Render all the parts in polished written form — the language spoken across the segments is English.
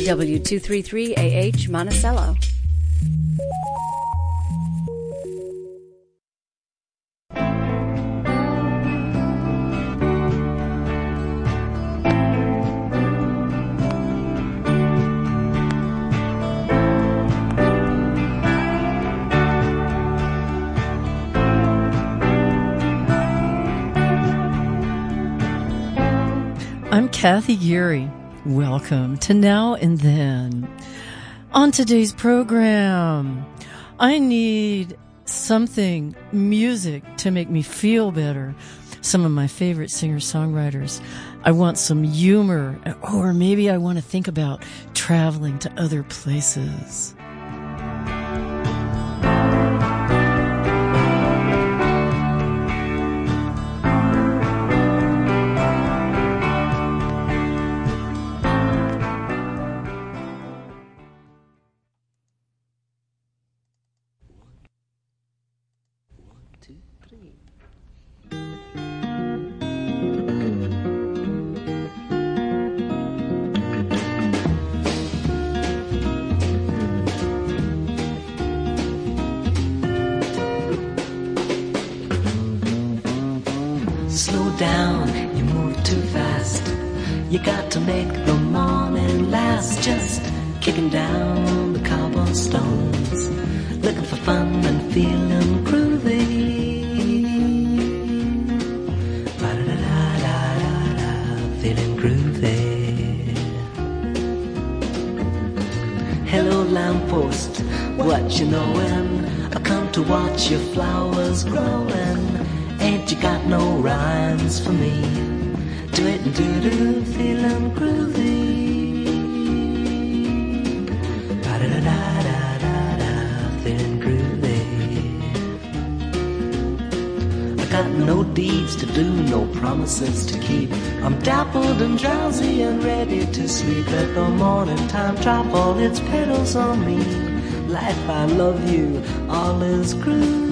W233AH Monticello. I'm Kathy Geary. Welcome to Now and Then. On today's program, I need something, music, to make me feel better. Some of my favorite singer-songwriters. I want some humor, or maybe I want to think about traveling to other places. Slow down, you move too fast. You got to make the morning last. Just kicking down the cobblestones, looking for fun and feeling groovy. Ba-da-da-da-da-da, feeling groovy. Hello lamppost, what you knowin'? I come to watch your flowers growing. Ain't you got no rhymes for me? Do it and do-do, feeling groovy. Ba-da-da-da-da-da, feeling groovy. I got no deeds to do, no promises to keep. I'm dappled and drowsy and ready to sleep. Let the morning time drop all its petals on me. Life, I love you, all is groovy.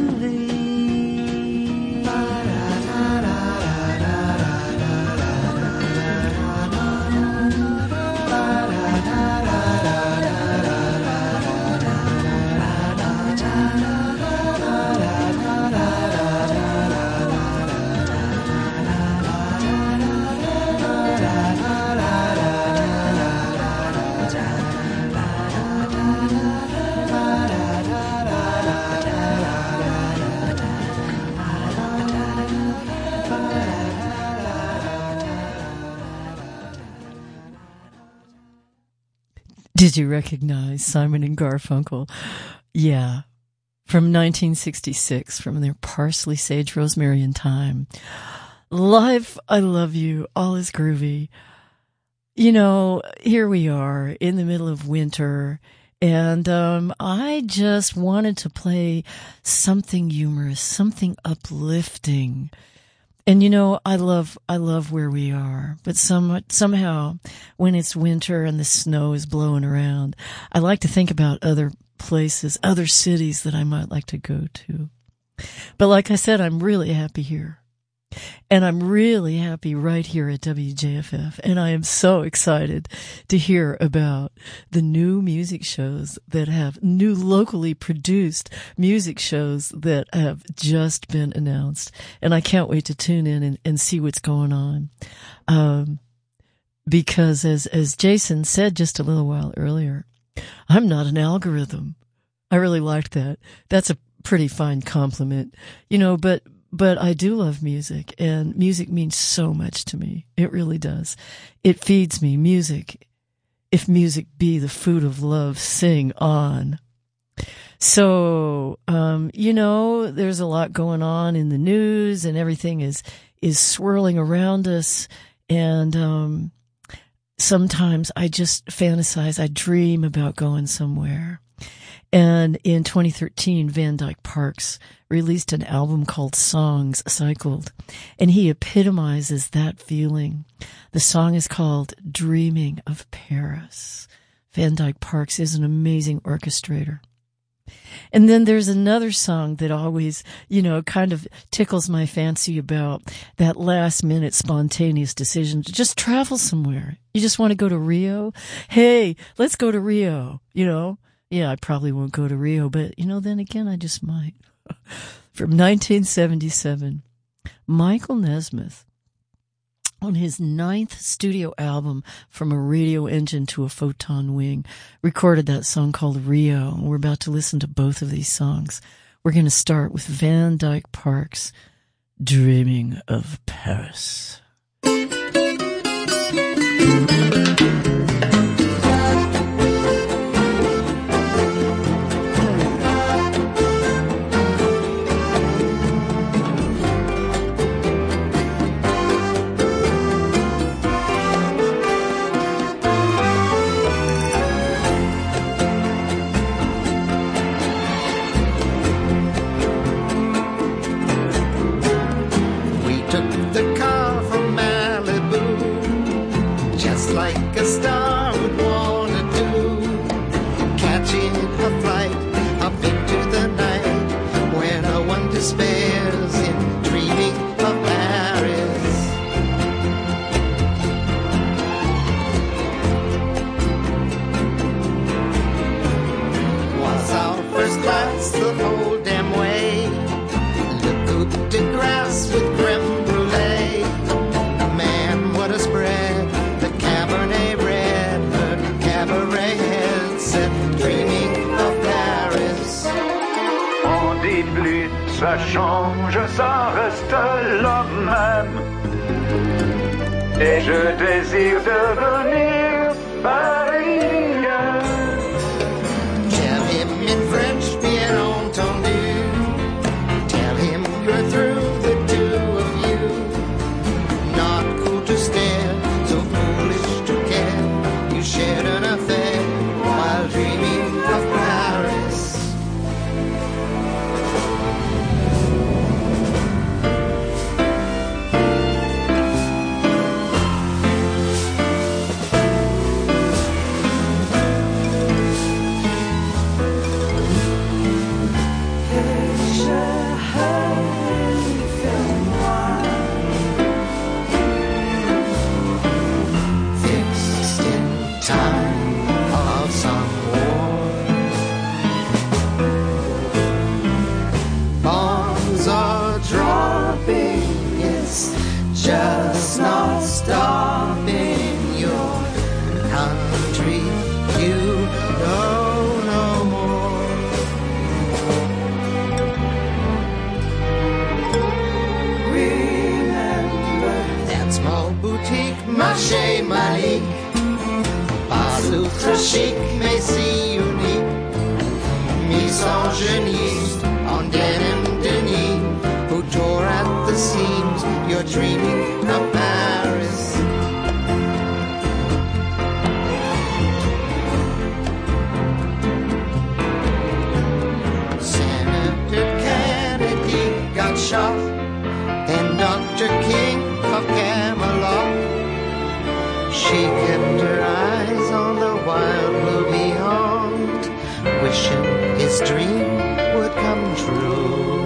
Did you recognize Simon and Garfunkel? Yeah, from 1966, from their Parsley, Sage, Rosemary, and Thyme. Life, I love you, all is groovy. You know, here we are in the middle of winter, and I just wanted to play something humorous, something uplifting. And you know, I love where we are, but somehow when it's winter and the snow is blowing around, I like to think about other places, other cities that I might like to go to. But like I said, I'm really happy here. And I'm really happy right here at WJFF. And I am so excited to hear about the new music shows that have new locally produced music shows that have just been announced. And I can't wait to tune in and see what's going on. Because as Jason said just a little while earlier, I'm not an algorithm. I really liked that. That's a pretty fine compliment, you know, but I do love music, and music means so much to me. It really does. It feeds me. Music. If music be the food of love, sing on. So, you know, there's a lot going on in the news, and everything is swirling around us. And sometimes I just fantasize. I dream about going somewhere. And in 2013, Van Dyke Parks released an album called Songs Cycled, and he epitomizes that feeling. The song is called Dreaming of Paris. Van Dyke Parks is an amazing orchestrator. And then there's another song that always, kind of tickles my fancy about that last minute spontaneous decision to just travel somewhere. You just want to go to Rio. Hey, let's go to Rio, Yeah, I probably won't go to Rio, but, then again, I just might. From 1977, Michael Nesmith, on his 9th studio album, From a Radio Engine to a Photon Wing, recorded that song called Rio. We're about to listen to both of these songs. We're going to start with Van Dyke Parks, Dreaming of Paris. Ça change, ça reste le même. Et je désire devenir parisien. Tell him in French, bien entendu. Tell him you're through, the two of you. Not cool to stare, so foolish to care. You shared an affair while dreaming of Paris. Marché Malik, pas ultra chic mais si unique, misogyniste on denim Denis, who tore at the seams. You're dreaming of Paris. Senator Kennedy got shot, then Dr. King of Camelot. She kept her eyes on the wild blue beyond, wishing his dream would come true.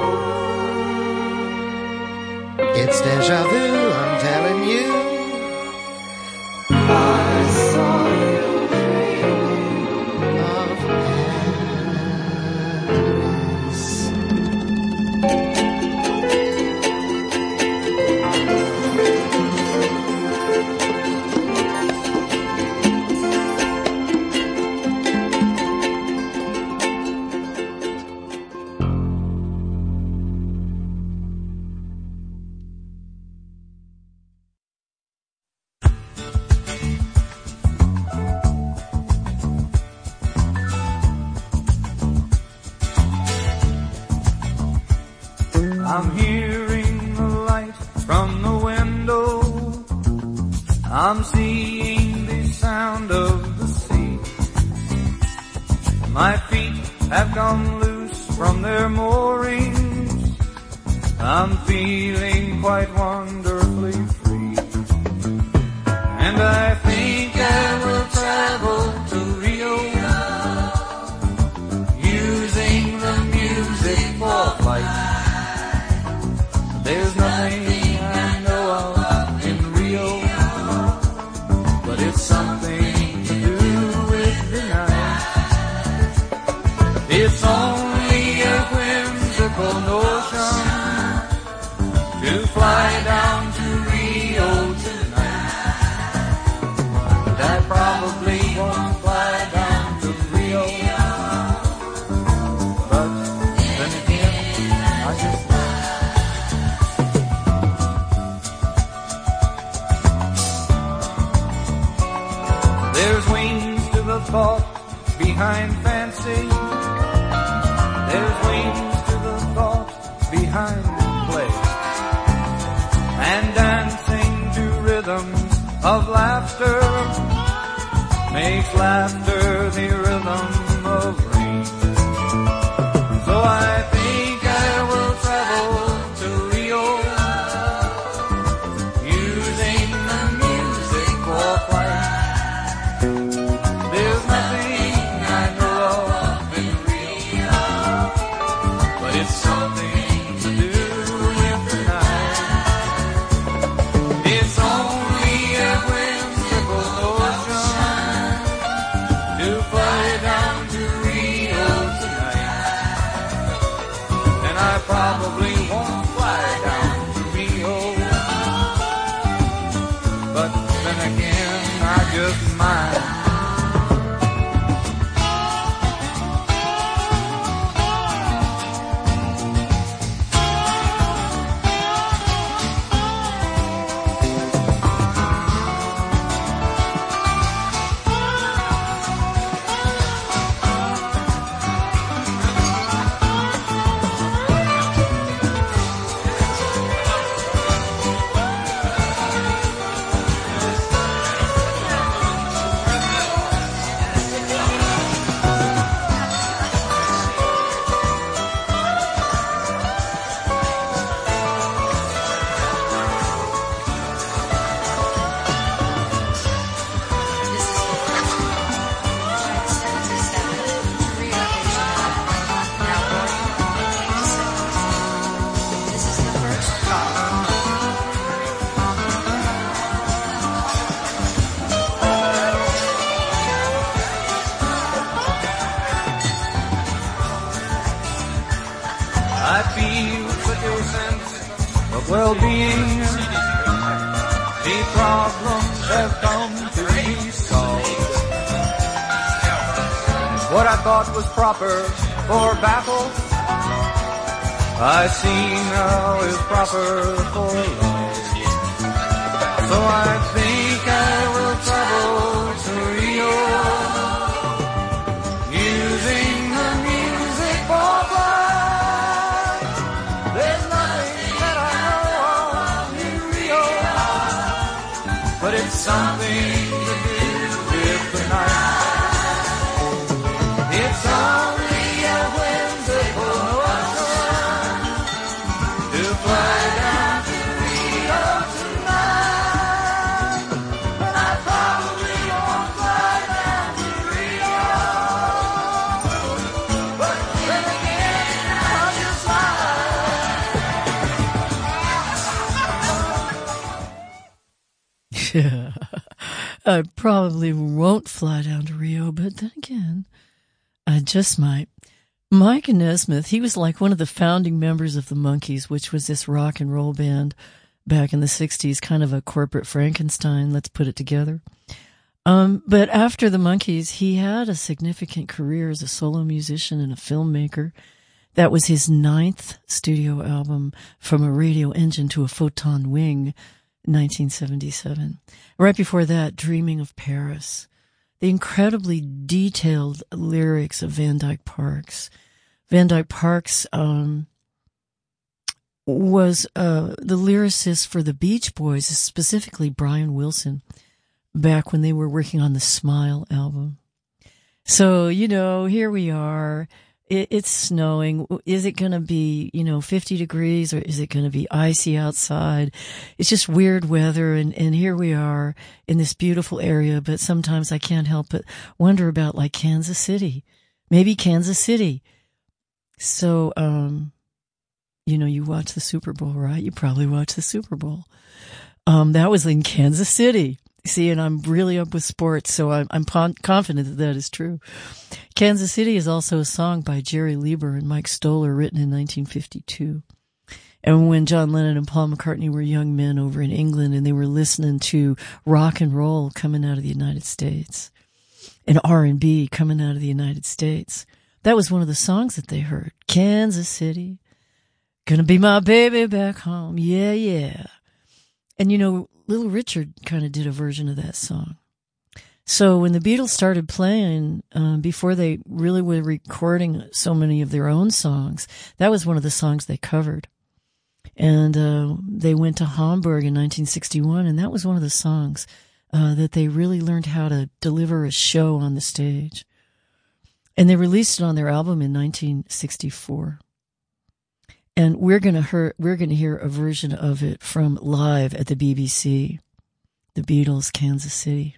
It's déjà vu, I'm telling you. I saw you dreaming of I'm hearing the light from the window. I'm seeing the sound of the sea. My feet have gone loose from their moorings. I'm feeling quite wonderfully free. And I think I will travel to Rio. You thought behind fancy. There's wings to the thought behind play. And dancing to rhythms of laughter makes laughter the rhythm of rain. So I think I will travel to Rio, using the music for flight. There's nothing I know of in Rio, but it's something to do with the night. It's only a whimsical notion to fly down to Rio tonight. And I probably won't fly down to Rio, but then again I just might. I feel such a sense of well-being. The problems have come to be solved. What I thought was proper for battle, I see now is proper for love. So I think I will travel to Rio, using the music for flight. There's nothing that I know of in Rio, but it's something to do with the night. It's only a whimsical notion to fly down to Rio tonight. But I probably won't fly down to Rio, but then again I'll just fly. Yeah. I probably won't fly down to Rio, but then again, I just might. Mike Nesmith, he was like one of the founding members of the Monkees, which was this rock and roll band back in the 60s, kind of a corporate Frankenstein, let's put it together. But after the Monkees, he had a significant career as a solo musician and a filmmaker. That was his 9th studio album, From a Radio Engine to a Photon Wing, 1977. Right before that, Dreaming of Paris. The incredibly detailed lyrics of Van Dyke Parks. Van Dyke Parks was the lyricist for the Beach Boys, specifically Brian Wilson, back when they were working on the Smile album. So, here we are. It's snowing. Is it going to be, 50 degrees, or is it going to be icy outside? It's just weird weather, and here we are in this beautiful area, but sometimes I can't help but wonder about, like, Kansas City. Maybe Kansas City. So, you watch the Super Bowl, right? You probably watch the Super Bowl. That was in Kansas City. See, and I'm really up with sports, so I'm confident that that is true. Kansas City is also a song by Jerry Lieber and Mike Stoller, written in 1952. And when John Lennon and Paul McCartney were young men over in England, and they were listening to rock and roll coming out of the United States, and R&B coming out of the United States, that was one of the songs that they heard. Kansas City, gonna be my baby back home, yeah, yeah. And Little Richard kind of did a version of that song. So when the Beatles started playing, before they really were recording so many of their own songs, that was one of the songs they covered. And they went to Hamburg in 1961, and that was one of the songs that they really learned how to deliver a show on the stage. And they released it on their album in 1964. And we're going to hear a version of it from live at the BBC, the Beatles, Kansas City.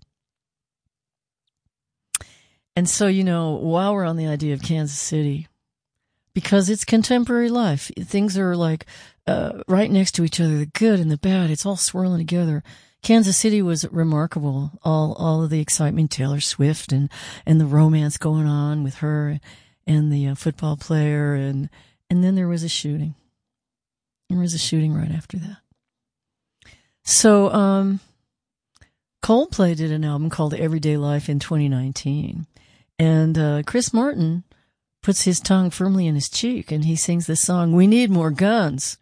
And so, while we're on the idea of Kansas City, because it's contemporary life, things are like right next to each other, the good and the bad, it's all swirling together. Kansas City was remarkable, all of the excitement, Taylor Swift and the romance going on with her and the football player, and then there was a shooting. There was a shooting right after that. So Coldplay did an album called Everyday Life in 2019, and Chris Martin puts his tongue firmly in his cheek, and he sings the song, "We Need More Guns."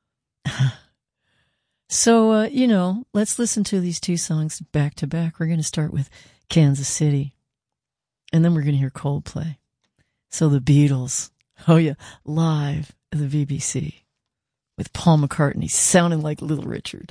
So, let's listen to these two songs back to back. We're going to start with Kansas City, and then we're going to hear Coldplay. So the Beatles, oh yeah, live at the BBC with Paul McCartney sounding like Little Richard.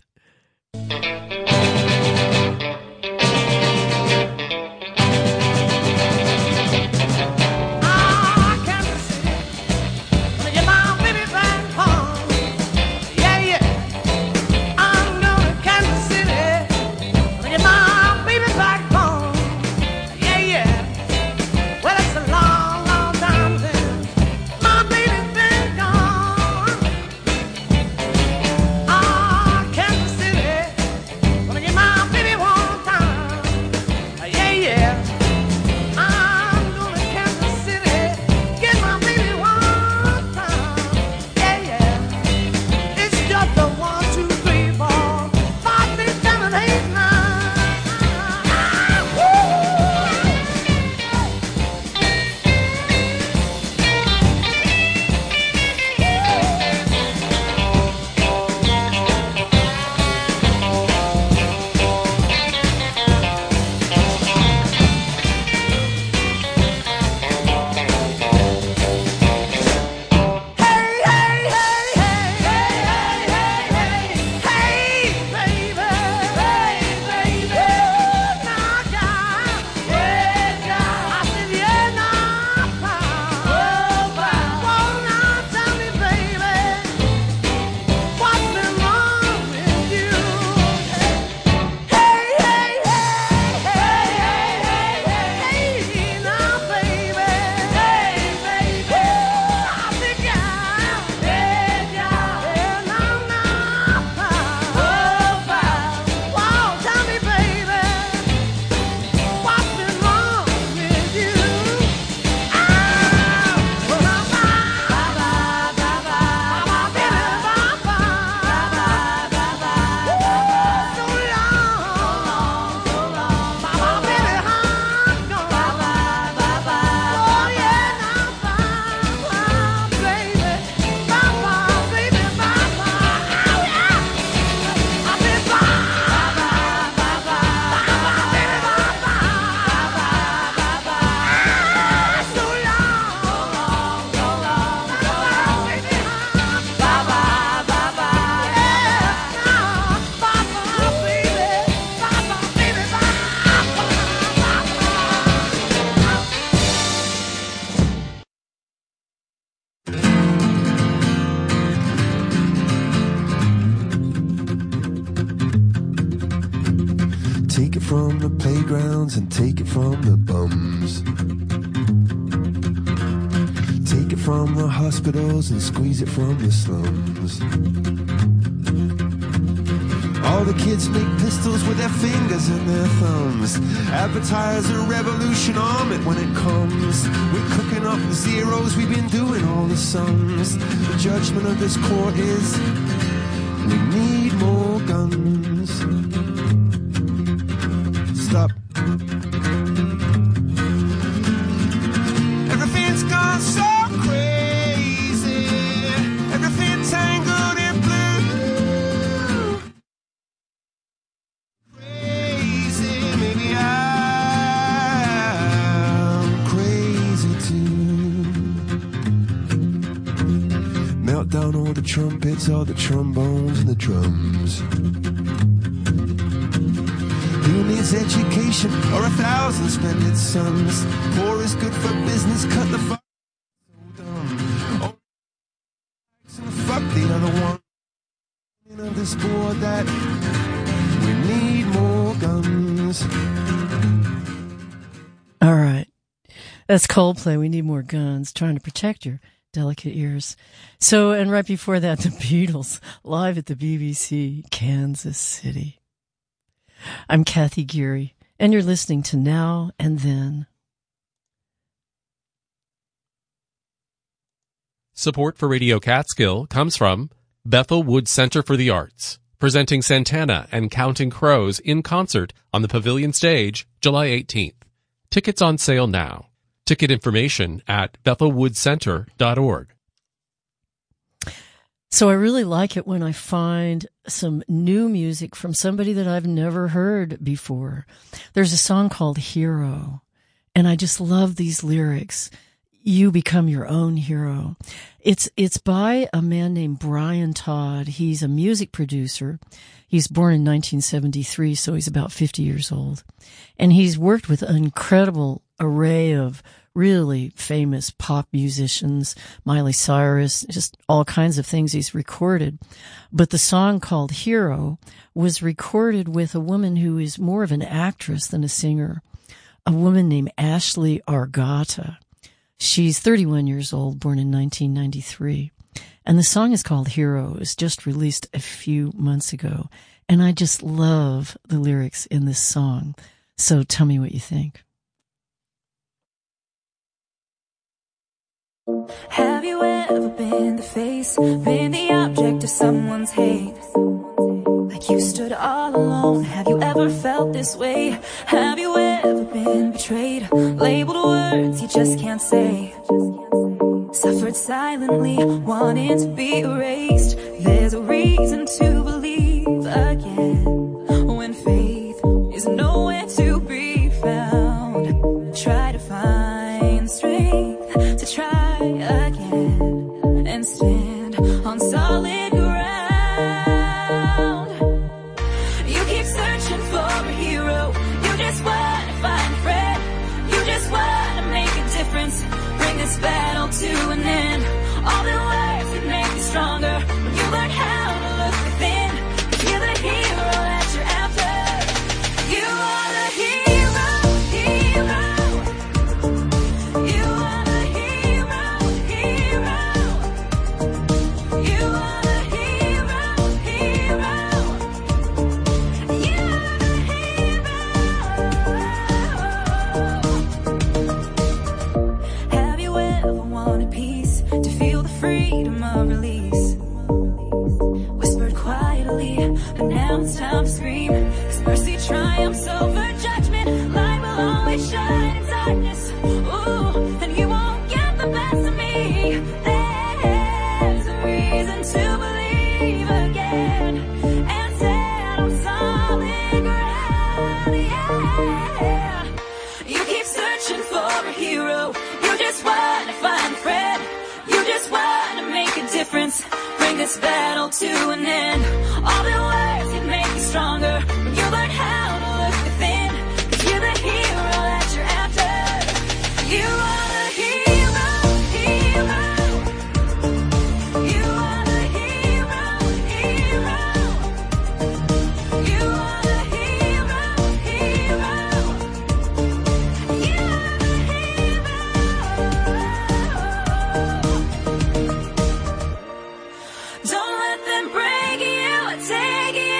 Take it from the playgrounds and take it from the bums. Take it from the hospitals and squeeze it from the slums. All the kids make pistols with their fingers and their thumbs. Advertise a revolution, arm it when it comes. We're cooking up the zeros, we've been doing all the sums. The judgment of this court is, we need more guns. Stop. Everything's gone so crazy. Everything tangled in blue. Crazy, maybe I the trumpets or the trombones and the drums? Who needs education or 1,000 splendid sons? Poor is good for business, cut the fuck so dumb. Oh, and fuck the other one. Of this war that we need more guns. All right. That's Coldplay. We need more guns. Trying to protect your delicate ears. So, and right before that, the Beatles, live at the BBC, Kansas City. I'm Kathy Geary, and you're listening to Now and Then. Support for Radio Catskill comes from Bethel Woods Center for the Arts, presenting Santana and Counting Crows in concert on the Pavilion Stage, July 18th. Tickets on sale now. Ticket information at bethelwoodscenter.org. So I really like it when I find some new music from somebody that I've never heard before. There's a song called Hero, and I just love these lyrics. You become your own hero. It's by a man named Brian Todd. He's a music producer. He's born in 1973, so he's about 50 years old. And he's worked with an incredible array of really famous pop musicians, Miley Cyrus, just all kinds of things he's recorded. But the song called Hero was recorded with a woman who is more of an actress than a singer, a woman named Ashley Argata. She's 31 years old, born in 1993. And the song is called Hero. It was just released a few months ago. And I just love the lyrics in this song. So tell me what you think. Have you ever been the face, been the object of someone's hate? Like you stood all alone. Have you ever felt this way? Have you ever been betrayed, labeled words you just can't say? Suffered silently, wanting to be erased. There's a reason to believe again when faith is nowhere to be found. Try to find strength to try again and stand on solid ground. You keep searching for a hero. You just want to find a friend. You just want to make a difference. Bring this battle to an end. All the words that make you stronger when you learn how to look within. You're the hero that you're after. You are the hero, hero. You are the hero, hero. You are the hero, hero. You are the hero. Have you ever wanted peace, to feel the freedom of release? Whispered quietly, but now it's time to scream. 'Cause mercy triumphs over judgment. Light will always shine in darkness. Ooh, and you won't get the best of me. There's a reason to believe again and stand on solid ground. Yeah. You keep searching for a hero. You just want to find a friend. You just want to make a difference. Bring this battle to an end. All the words that make you stronger when you learn how to look within. 'Cause you're the hero that you're after. You are the hero, hero. You are the hero, hero. You are the hero, hero. You are the hero. Don't let them break you, take you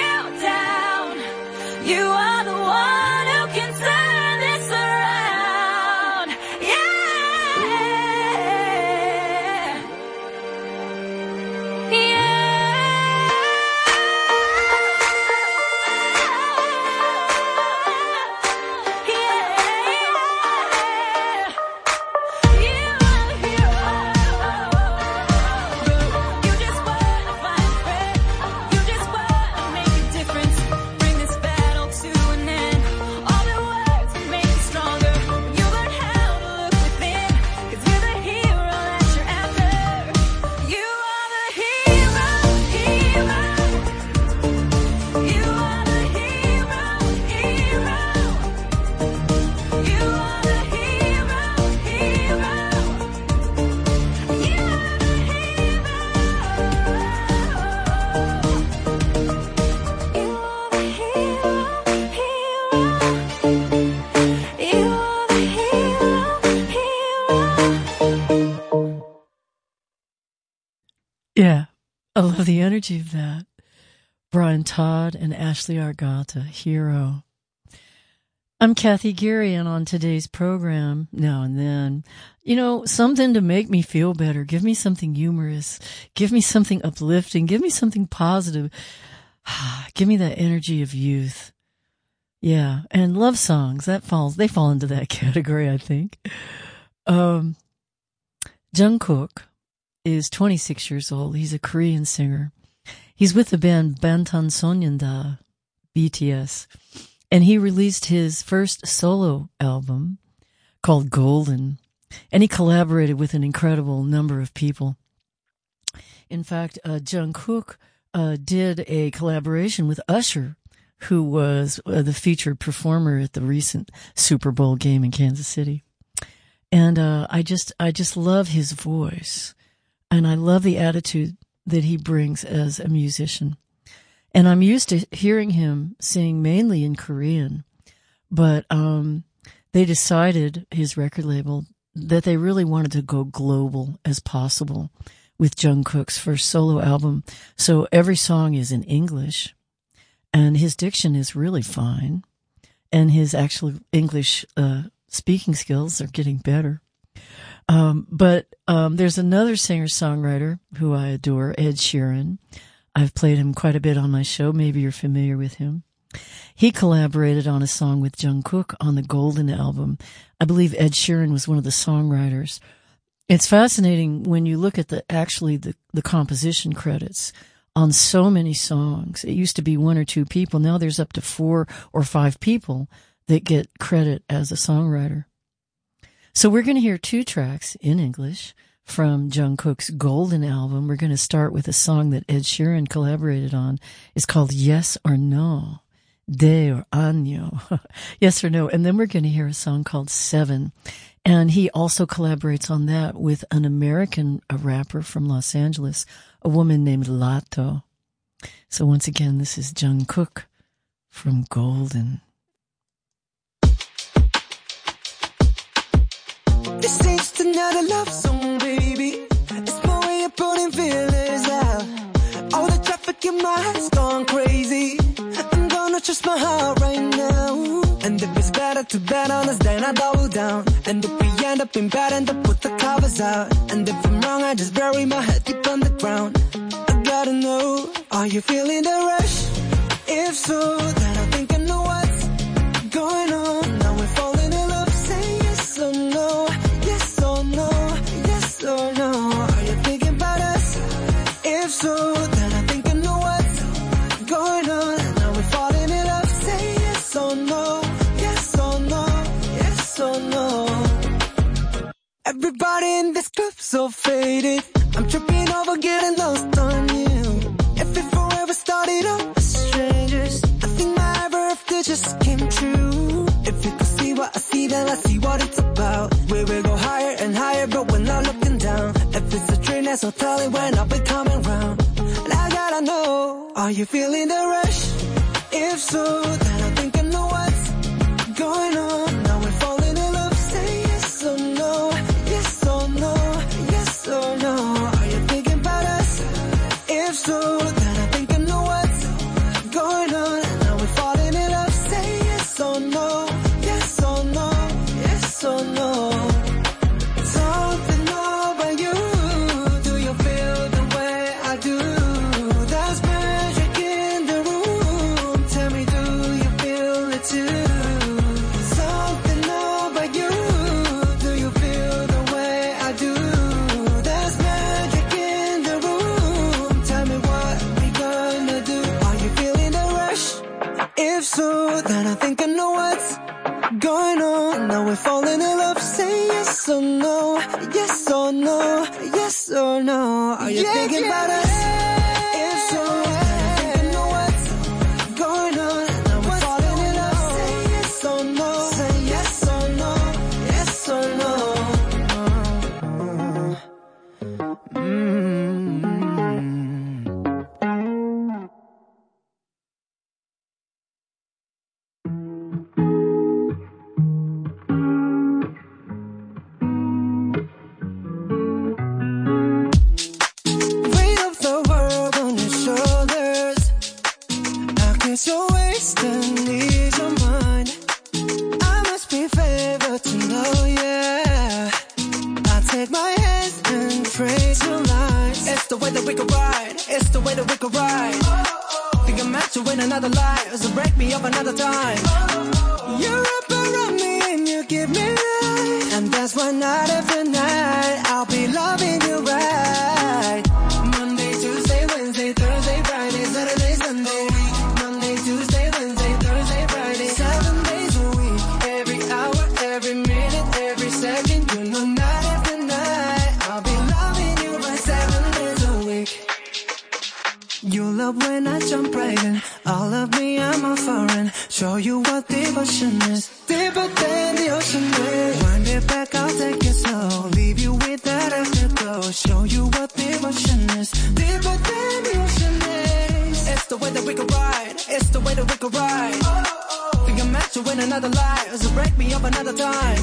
I love the energy of that. Brian Todd and Ashley Argata, Hero. I'm Kathy Geary, and on today's program, now and then, something to make me feel better. Give me something humorous. Give me something uplifting. Give me something positive. Give me that energy of youth. Yeah, and love songs, they fall into that category, I think. Jungkook is 26 years old. He's a Korean singer. He's with the band Bangtansonyanda, BTS, and he released his first solo album called Golden, and he collaborated with an incredible number of people. In fact, Jungkook did a collaboration with Usher, who was the featured performer at the recent Super Bowl game in Kansas City. And I just love his voice, and I love the attitude that he brings as a musician. And I'm used to hearing him sing mainly in Korean, but they decided, his record label, that they really wanted to go global as possible with Jungkook's first solo album. So every song is in English, and his diction is really fine, and his actual English speaking skills are getting better. But there's another singer-songwriter who I adore, Ed Sheeran. I've played him quite a bit on my show. Maybe you're familiar with him. He collaborated on a song with Jungkook on the Golden album. I believe Ed Sheeran was one of the songwriters. It's fascinating when you look at the composition credits on so many songs. It used to be one or two people. Now there's up to 4 or 5 people that get credit as a songwriter. So we're going to hear 2 tracks in English from Jungkook's Golden album. We're going to start with a song that Ed Sheeran collaborated on. It's called Yes or No, De or Año, Yes or No. And then we're going to hear a song called 7. And he also collaborates on that with an American rapper from Los Angeles, a woman named Lato. So once again, this is Jungkook from Golden. This ain't just another love song, baby. It's my way of putting feelings out. All the traffic in my head's gone crazy. I'm gonna trust my heart right now. And if it's better to bet on us, then I double down. And if we end up in bed, end up put the covers out. And if I'm wrong, I just bury my head deep on the ground. I gotta know, are you feeling the rush? If so, then I think I know what's going on. Now we're falling in love, say yes or no. Yes or no, yes or no. Are you thinking about us? If so, then I think I know what's going on. Now we're falling in love, say yes or no. Yes or no, yes or no. Everybody in this club's so faded. I'm tripping over getting lost on you. If it forever started off as strangers, I think my birthday just came true. If you could see what I see, then I see what it's about. We will go higher and higher, but we're not looking down. If it's a train, there's no telling when I'll be coming round. And I gotta know, are you feeling the rush? If so, then I think I know what's going on. Now we're falling in love, say yes or no. Yes or no, yes or no. Are you thinking about us? If so, then I think I know what's going on. Now we're falling in love, say yes or no. Yes or no, yes or no. Something about you. Do you feel the way I do? There's magic in the room. Tell me, do you feel it too? Something about you. Do you feel the way I do? There's magic in the room. Tell me what we gonna do. Are you feeling the rush? If so, then I think I know what's going on. Now we're falling in love, say yes or no. Yes or no, yes or no. Are you thinking about us? If so, then I think I know what's going on. Now we're falling in love, say yes or no. Say yes or no, yes or no. Weight of the a ride. Think I'm meant to win another life, so break me up another time. You're up around me and you give me life, and that's why night after night I'll be loving you right. Monday, Tuesday, Wednesday, Thursday, Friday, Saturday, Sunday. Monday, Tuesday, Wednesday, Thursday, Friday, 7 days a week. Every hour, every minute, every second, you know night after night I'll be loving you right 7 days a week. You love when I jump right in. All of me, I'm a foreign. Show you what devotion is. Deeper than the ocean is. Wind it back, I'll take it slow. Leave you with that afterglow. Show you what devotion is. Deeper than the ocean is. It's the way that we can ride. It's the way that we can ride. Think I'm meant to win another life, so break me up another time.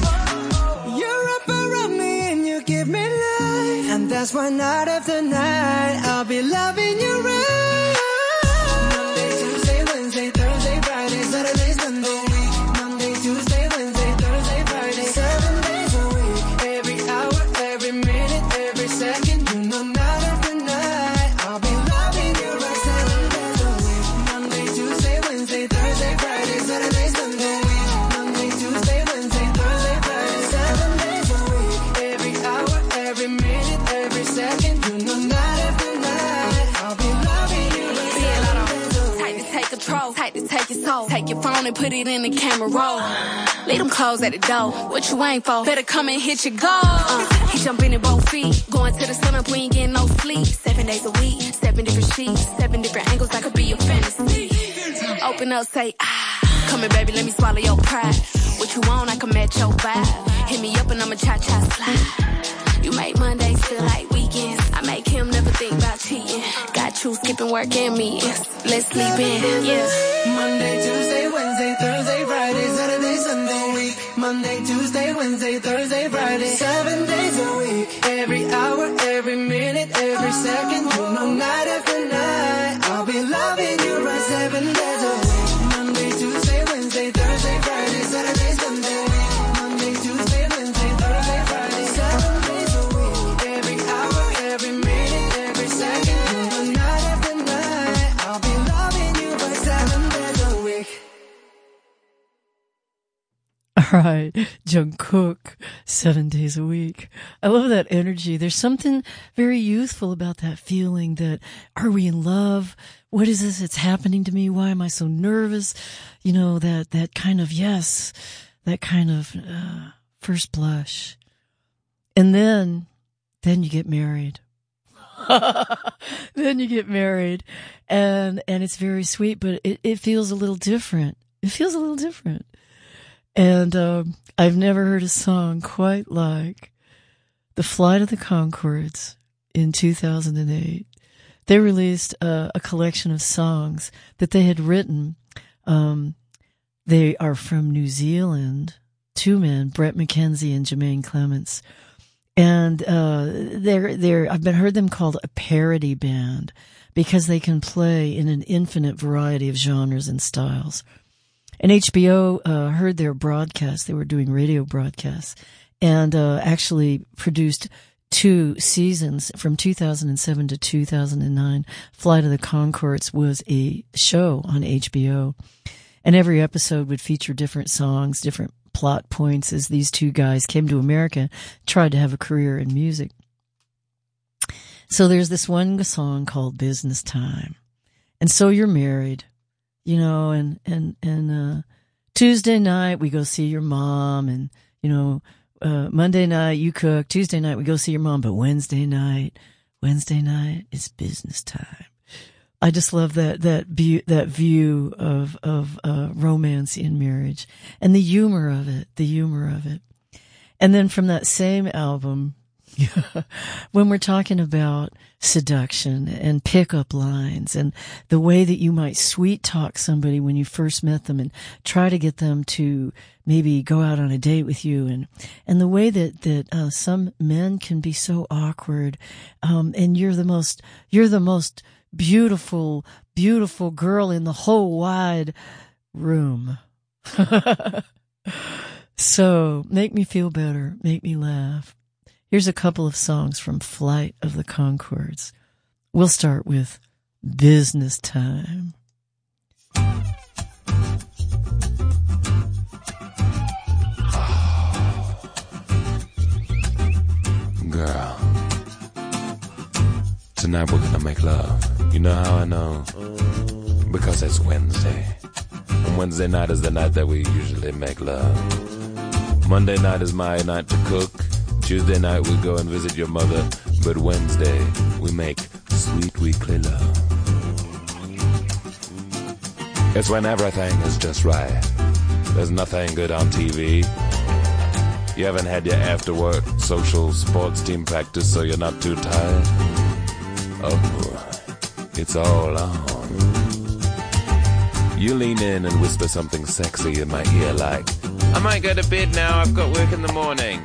You're up around me and you give me life, and that's why night after night I'll be loving you right. Monday, Tuesday, Wednesday, Thursday, Friday, Saturday, Sunday. Monday, Tuesday, Wednesday, Thursday, Friday, 7 days a week. Every hour, every minute, every second, you know night after night I'll be loving you right 7 days a week. Monday, Tuesday, Wednesday, Thursday, Friday, Saturday, Sunday. Monday, Tuesday, Wednesday, Thursday, Friday, 7 days a week. Every hour, every minute, every second, you know night after night I'll be loving you right 7 days a week. Tight to take control, tight to take your soul. Take your phone and put it in the camera roll. Leave them clothes at the door. What you ain't for? Better come and hit your goal. He jumping in both feet. Going to the sun up, we ain't getting no sleep. 7 days a week, 7 different sheets, 7 different angles, that could be your fantasy. Open up, say, ah. Come here, baby, let me swallow your pride. What you want, I can match your vibe. Hit me up and I'ma cha-cha slide. You make Mondays feel like weekends. I make him never think about cheating. Got you skipping work and meetings. Let's sleep in, yeah. Monday, Tuesday, Wednesday, Thursday, Friday, Saturday, Sunday. Monday, Tuesday, Wednesday, Thursday, Friday, 7 days a week. Every hour, every minute, every second, you know night after night I'll be loving you right 7 days a week. Monday, Tuesday, Wednesday, Thursday, Friday, Saturday, Sunday. Monday, Tuesday, Wednesday, Thursday, Friday, 7 days a week. Every hour, every minute, every second, you know night after night I'll be loving you right 7 days a week. All right, Jungkook, 7 days a week. I love that energy. There's something very youthful about that feeling that, are we in love? What is this? It's happening to me. Why am I so nervous? You know, that kind of, yes, that kind of first blush. And then you get married. Then you get married and it's very sweet, but it feels a little different. It feels a little different. And I've never heard a song quite like The Flight of the Conchords in 2008. They released a collection of songs that they had written. They are from New Zealand, two men, Brett McKenzie and Jermaine Clements. And I've heard them called a parody band because they can play in an infinite variety of genres and styles. And HBO heard their broadcast. They were doing radio broadcasts and actually produced 2 seasons from 2007 to 2009. Flight of the Conchords was a show on HBO. And every episode would feature different songs, different plot points as these two guys came to America, tried to have a career in music. So there's this one song called Business Time. And so you're married. You know, and Tuesday night we go see your mom, and you know, Monday night you cook. Tuesday night we go see your mom, but Wednesday night it's business time. I just love that view of romance in marriage and the humor of it. And then from that same album, when we're talking about seduction and pickup lines and the way that you might sweet talk somebody when you first met them and try to get them to maybe go out on a date with you, and the way that some men can be so awkward, and you're the most beautiful girl in the whole wide room. So make me feel better, make me laugh. Here's a couple of songs from Flight of the Conchords. We'll start with business time. Girl, tonight we're gonna make love. You know how I know? Because it's Wednesday. And Wednesday night is the night that we usually make love. Monday night is my night to cook. Tuesday night we go and visit your mother. But Wednesday we make sweet weekly love. It's when everything is just right. There's nothing good on TV. You haven't had your after-work social sports team practice, so you're not too tired. Oh, it's all on. You lean in and whisper something sexy in my ear like, I might go to bed now, I've got work in the morning.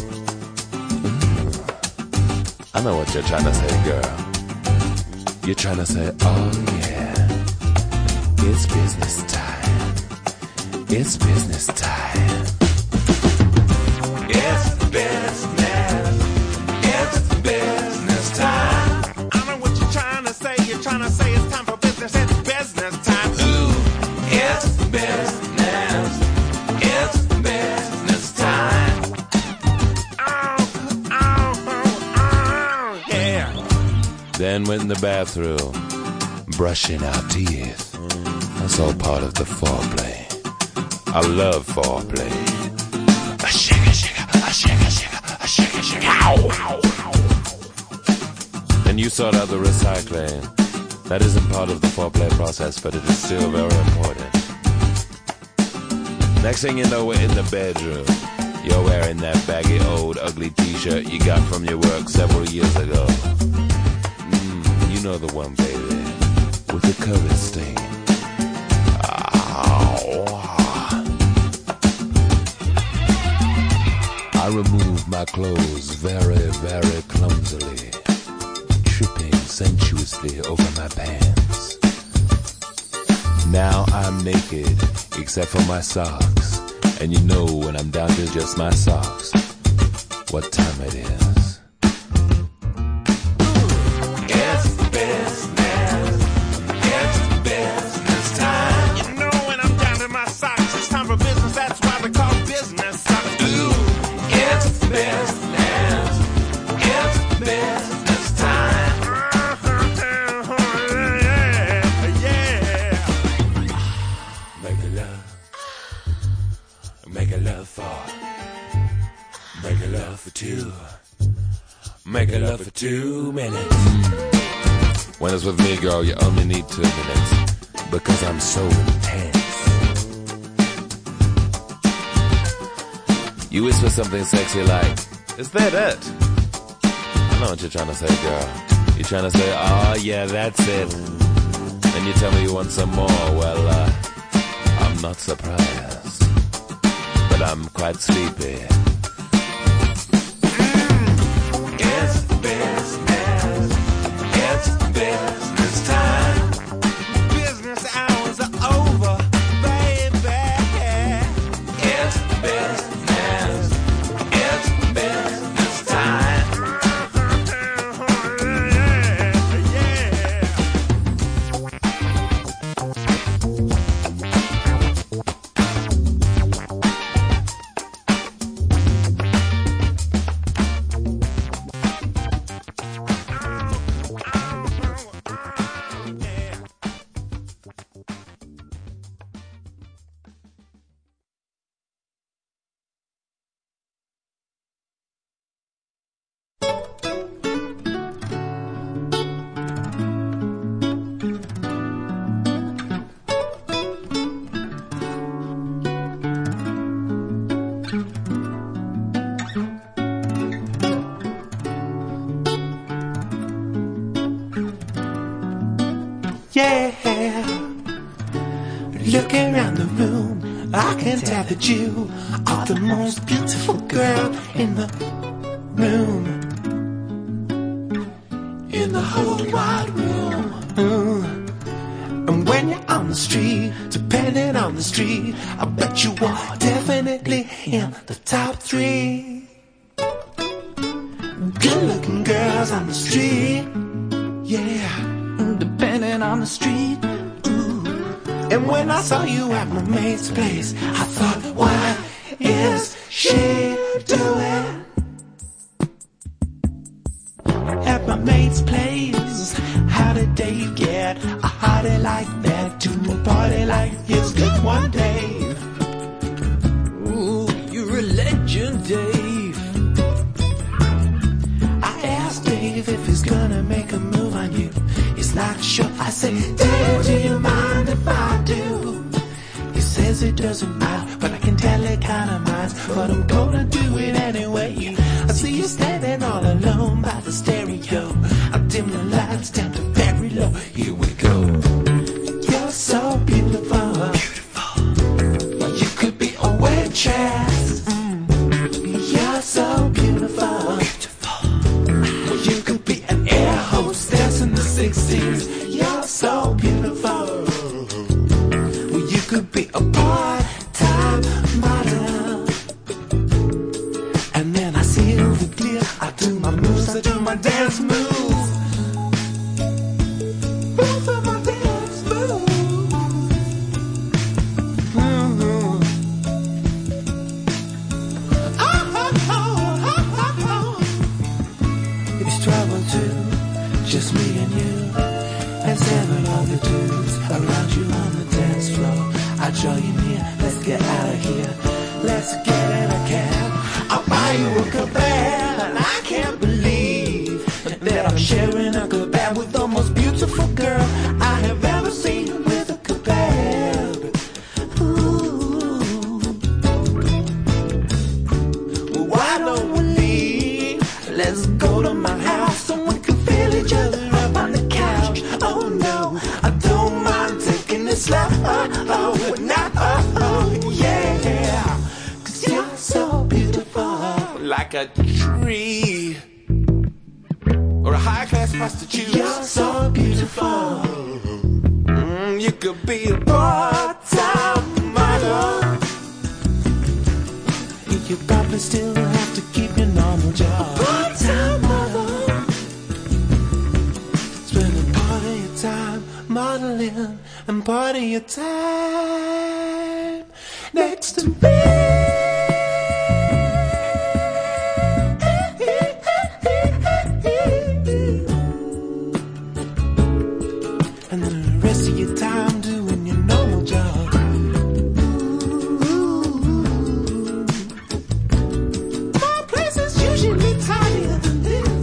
I know what you're trying to say, girl. You're trying to say, oh yeah, it's business time. It's business time. It's business. It's business time. I know what you're trying to say. You're trying to say it's time for business. It's business time. Ooh, it's business. It's business time. Yeah. Then went in the bathroom, brushing our teeth. That's all part of the foreplay. I love foreplay. A shake, a shake, a shake, a shake, a shake, a shake. Ow! And you sort out the recycling. That isn't part of the foreplay process, but it is still very important. Next thing you know, we're in the bedroom. You're wearing that baggy old ugly t-shirt you got from your work several years ago. You know the one, baby, with the curry stain. I remove my clothes very, very clumsily, tripping sensuously over my pants. Now I'm naked, except for my socks, and you know when I'm down to just my socks, what time it is. It's business. It's business time. You know when I'm down to my socks, it's time for business. That's why they call business socks. Ooh. It's business. It's business time. Yeah. Make a love. Make a love for. Make a love for two. Make a love for 2 minutes. When it's with me, girl, you only need 2 minutes. Because I'm so intense. You whisper something sexy like, is that it? I know what you're trying to say, girl. You're trying to say, oh yeah, that's it. And you tell me you want some more. Well, I'm not surprised. But I'm quite sleepy. It's business. It's business time. Business hours are over, baby. It's business. It's business time. Yeah, look around the room, I can tell that you are the most beautiful girl in the room, in the whole wide room. And when you're on the street, depending on the street, I bet you are definitely in the top 3 good looking girls on the street. Yeah, depending standing on the street. Ooh. And when I saw you at my mate's place, I thought, what is she doing at my mate's place? How did Dave get a hottie like that to a party like this? Good one, Dave. Ooh, you're a legend, Dave. I asked Dave if he's gonna make a move on you. He's not sure. I say, Dave, do you mind if I do? He says it doesn't matter, but I can tell it kinda minds. But I'm gonna do it anyway. I see you standing all alone by the stereo. I dim the lights down to very low. Here we go. You're so beautiful. Beautiful. You could be a waitress. You're so beautiful. Beautiful. You could be an air hostess in the 60s. You're so beautiful. You could be a part-time model. And then I see the clear. I do my moves, I do my dance moves. Moves are my dance moves. It's trouble too, just me and you, and 7 other dudes around you on the dance floor. I draw you near, let's get out of here. Let's get in a cab, I'll buy you a kebab. And I can't believe that I'm sharing a kebab with the most beautiful girl I have ever seen with a kebab. Ooh. Well, why don't we leave? Let's go to my house and we can feel each other up on the couch. Oh no, I don't mind taking it slow. Oh, now, oh, yeah. 'Cause you're so beautiful. Like a tree. Or a high-class prostitute. You're so beautiful. You could be a part-time model. You probably still have to keep your normal job. Part-time model. Spending part of your time modeling and part of your time next to me. And then the rest of your time doing your normal job. My place is usually tinier than this.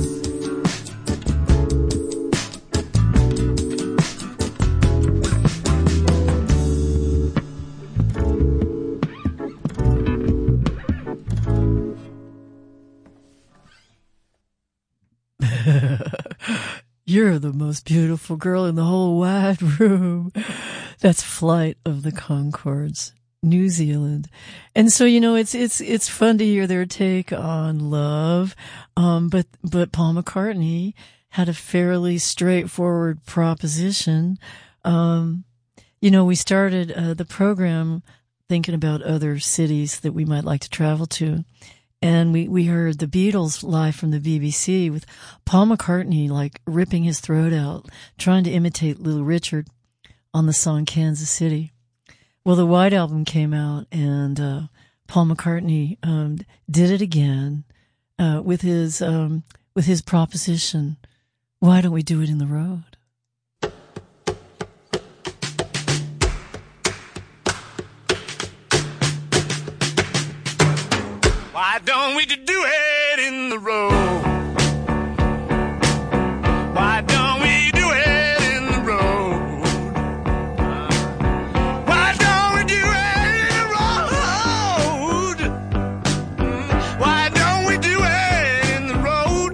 You're the most beautiful girl in the whole wide room. That's Flight of the Conchords, New Zealand. And so, you know, it's fun to hear their take on love. But Paul McCartney had a fairly straightforward proposition. You know, we started the program thinking about other cities that we might like to travel to. And we heard the Beatles live from the BBC with Paul McCartney like ripping his throat out, trying to imitate Little Richard on the song Kansas City. Well, the White Album came out and Paul McCartney did it again with his proposition, why don't we do it in the road? Why don't we do it in the road? Why don't we do it in the road? Why don't we do it in the road? Why don't we do it in the road?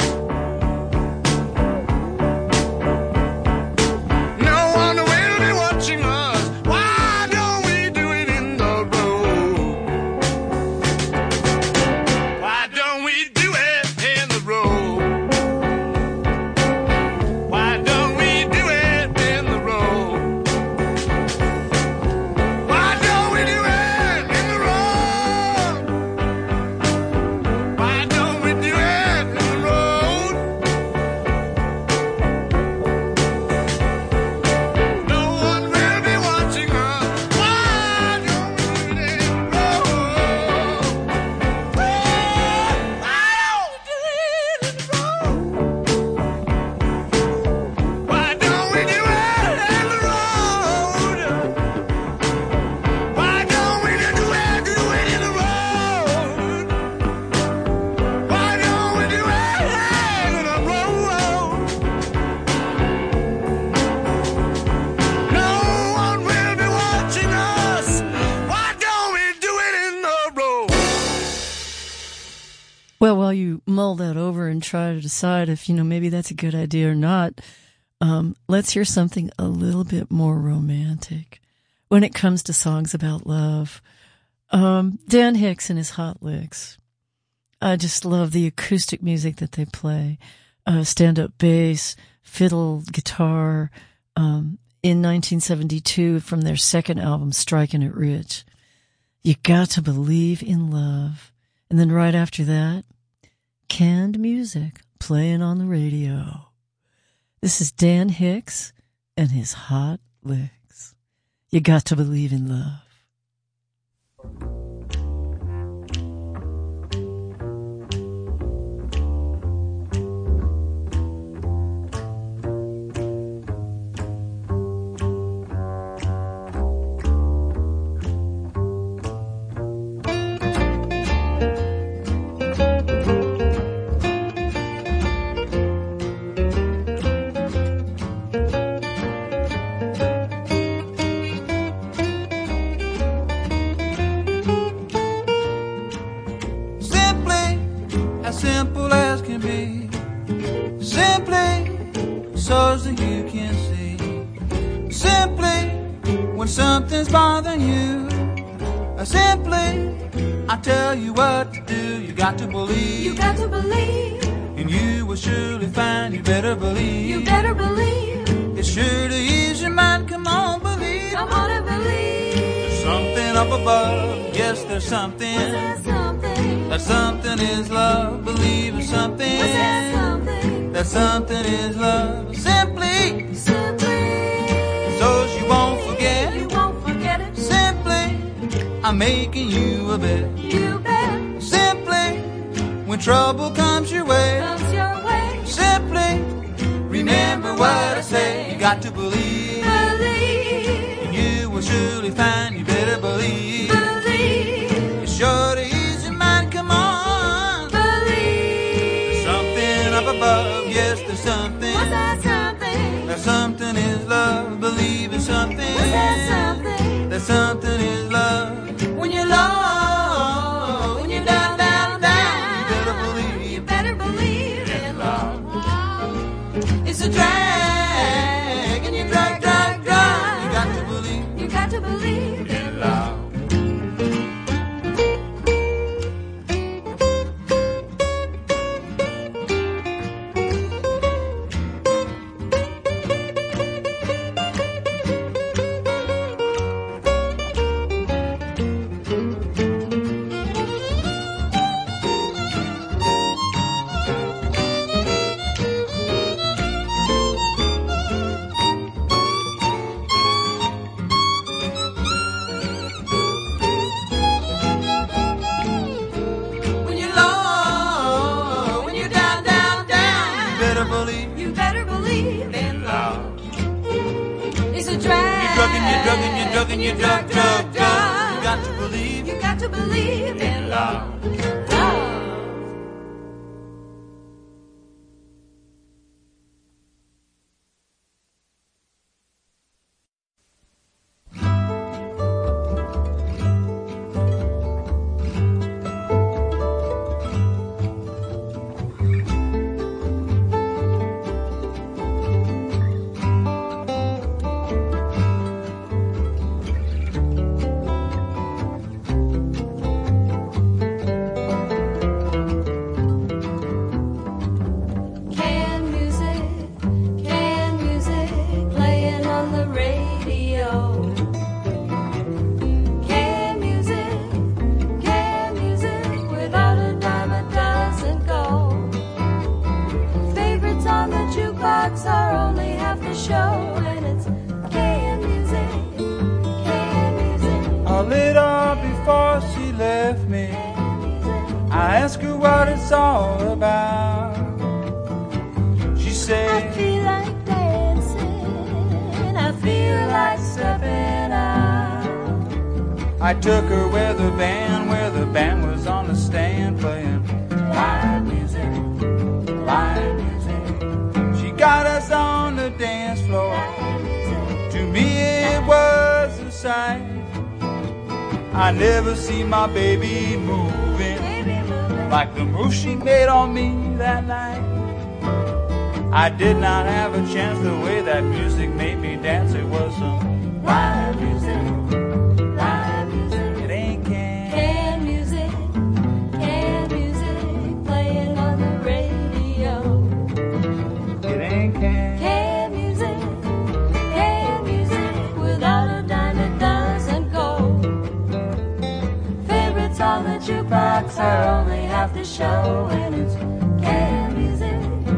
No one will be watching us. Why don't we do it in the road? Why don't we do it in Well, while you mull that over and try to decide if, maybe that's a good idea or not, let's hear something a little bit more romantic when it comes to songs about love. Dan Hicks and his Hot Licks. I just love the acoustic music that they play. Stand-up bass, fiddle, guitar, in 1972 from their second album, Striking It Rich. You Got to Believe in Love. And then right after that, canned music playing on the radio. This is Dan Hicks and his Hot Licks. You Got to Believe in Love. Simple as can be, simply so that you can see, simply when something's bothering you, simply I tell you what to do. You got to believe, You got to believe, and you will surely find. You better believe, you better believe, it's sure to ease your mind. Come on, believe, come on and believe. there's something up above. Yes, there's something. What's that something? That something is love. Believe in something. What's that something? That something is love. Simply, so you won't forget. You won't forget it. Simply, I'm making you a bet. You bet. Simply, when trouble comes your way. Comes your way. Simply, remember what I say. You got to believe. Believe. And you will surely find. You better believe. Believe. It's sure to ease your mind. Come on. Believe. Something up above. Yes, there's something. What's that something? That something is love. Believe in something. What's that something? That something is love. When you're low, when you're down, down, down, you better believe. You better believe in love. It's a drag, and you drag, drag, drag. You got to believe. You got to believe in love. When you're low, when you're down, down, down, you better believe. You better believe in love. It's a drag. You're drugging, you're drugging, you're drugging, you're drug, drug, drug. You got to believe. You got to believe in love. Love. Can music playing on the radio. Can music without a dime a dozen go. Favorites on the jukebox are only half the show, and it's can music. A little before she left me, I asked her what it's all about. She I said, feel like dancing, I feel like stepping out. I took her where the band was on the stand playing live music, live music. She got us on the dance floor. To me it was a sight. I never see my baby moving like the move she made on me that night. I did not have a chance. The way that music made me dance, it was some live music. Live music. It ain't Can music playing on the radio. It ain't Can music without a dime it doesn't go. Favorites on the jukebox are only half the show, and it's can music.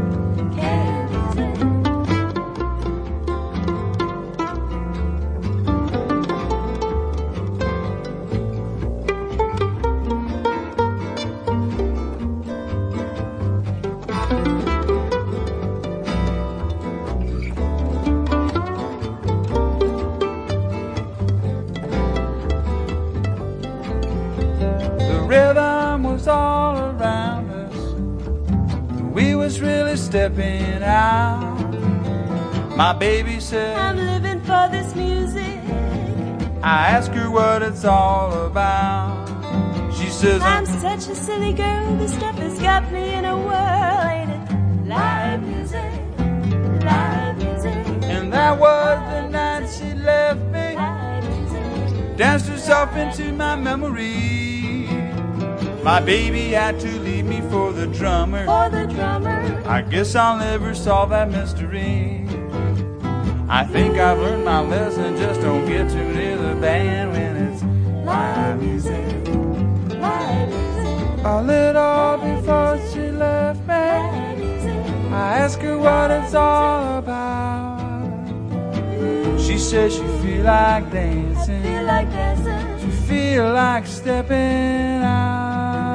All around us, we was really stepping out. My baby said, I'm living for this music. I asked her what it's all about. She says, I'm such a silly girl, this stuff has got me in a whirl. Ain't it live music, live music. And that was the night she left me, danced herself into my memory. My baby had to leave me for the drummer. I guess I'll never solve that mystery. I think I've learned my lesson. Just don't get too near the band when it's live music. Live music. A little before she left me, I asked her what it's all about. She said she feel like dancing. She feel like stepping out.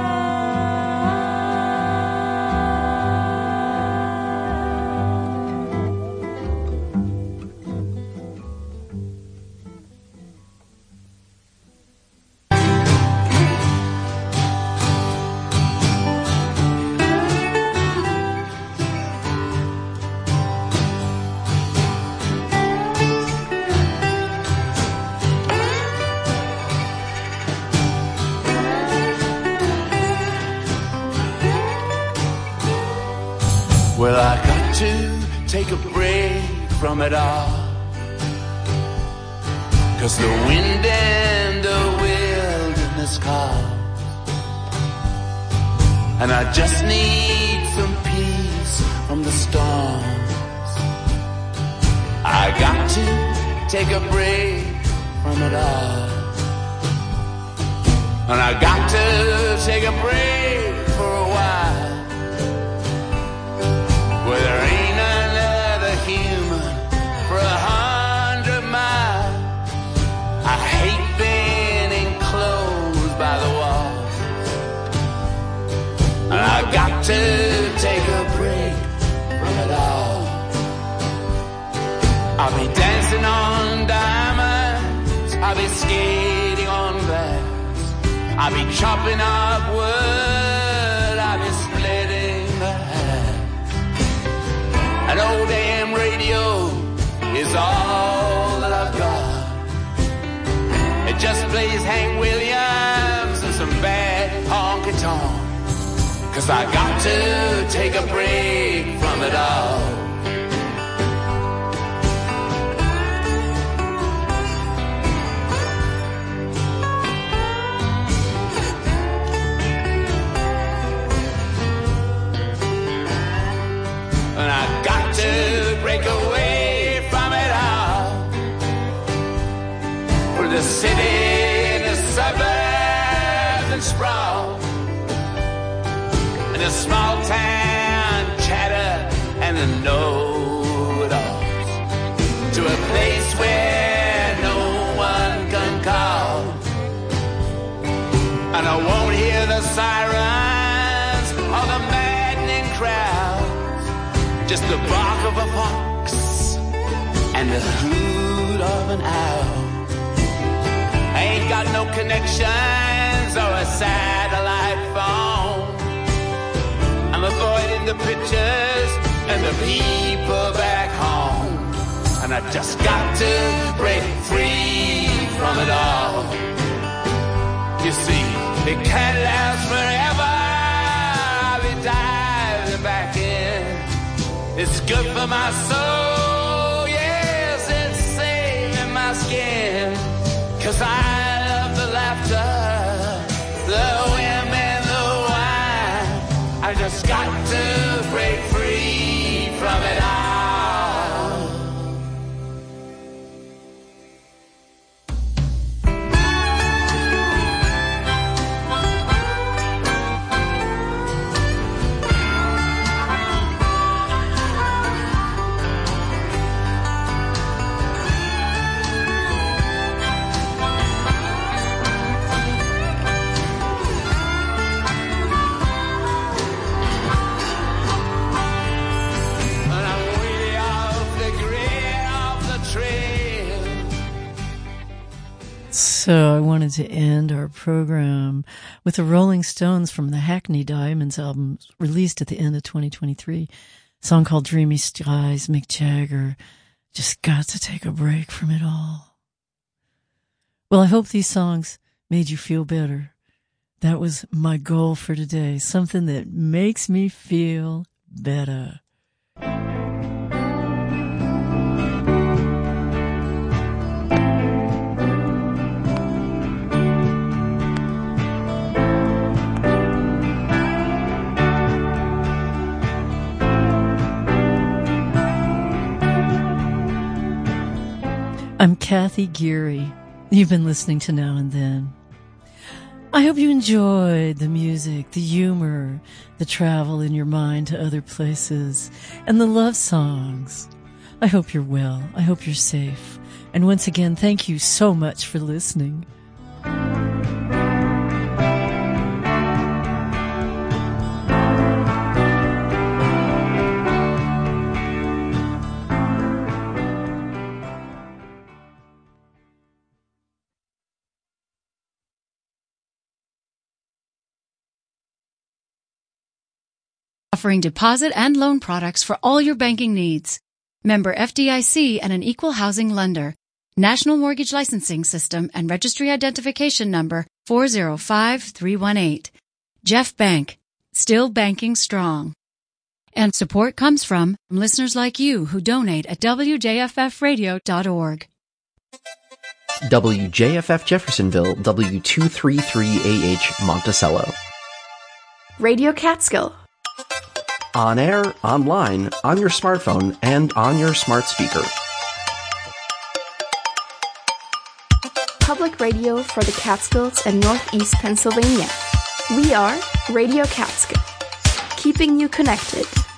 Well, I got to take a break from it all, 'cause the wind and the wilderness call, and I just need some peace from the storms. I got to take a break from it all, and I got to take a break for a while, where there ain't another human for 100 miles. I hate being enclosed by the walls, and I got to take a break from it all. I'll be dancing on diamonds, I'll be skating on glass, I'll be chopping up wood, I'll be splitting the hash. An old damn radio is all that I've got. It just plays Hank Williams and some bad honky-tonk, 'cause I got to take a break from it all. And I got to break away from it all, for the city, the suburbs and sprawl, and the small town chatter and the know-it-alls, to a place where no one can call. And I won't hear the sirens or the maddening crowd, just the bark of a fox and the hoot of an owl. I ain't got no connections or a satellite phone. I'm avoiding the pictures and the people back home, and I just got to break free from it all. You see, it can't last forever, It's good for my soul, yes, it's saving my skin. 'Cause I love the laughter, the women, the wine. I just got to break free from it all. So I wanted to end our program with the Rolling Stones from the Hackney Diamonds album released at the end of 2023. A song called Dreamy Skies. Mick Jagger just got to take a break from it all. Well, I hope these songs made you feel better. That was my goal for today. Something that makes me feel better. I'm Kathy Geary. You've been listening to Now and Then. I hope you enjoyed the music, the humor, the travel in your mind to other places, and the love songs. I hope you're well. I hope you're safe. And once again, thank you so much for listening. Offering deposit and loan products for all your banking needs. Member FDIC and an equal housing lender. National Mortgage Licensing System and Registry Identification Number 405318. Jeff Bank. Still banking strong. And support comes from listeners like you who donate at WJFFradio.org. WJFF Jeffersonville, W233AH Monticello. Radio Catskill. On air, online, on your smartphone, and on your smart speaker. Public radio for the Catskills and Northeast Pennsylvania. We are Radio Catskill, keeping you connected.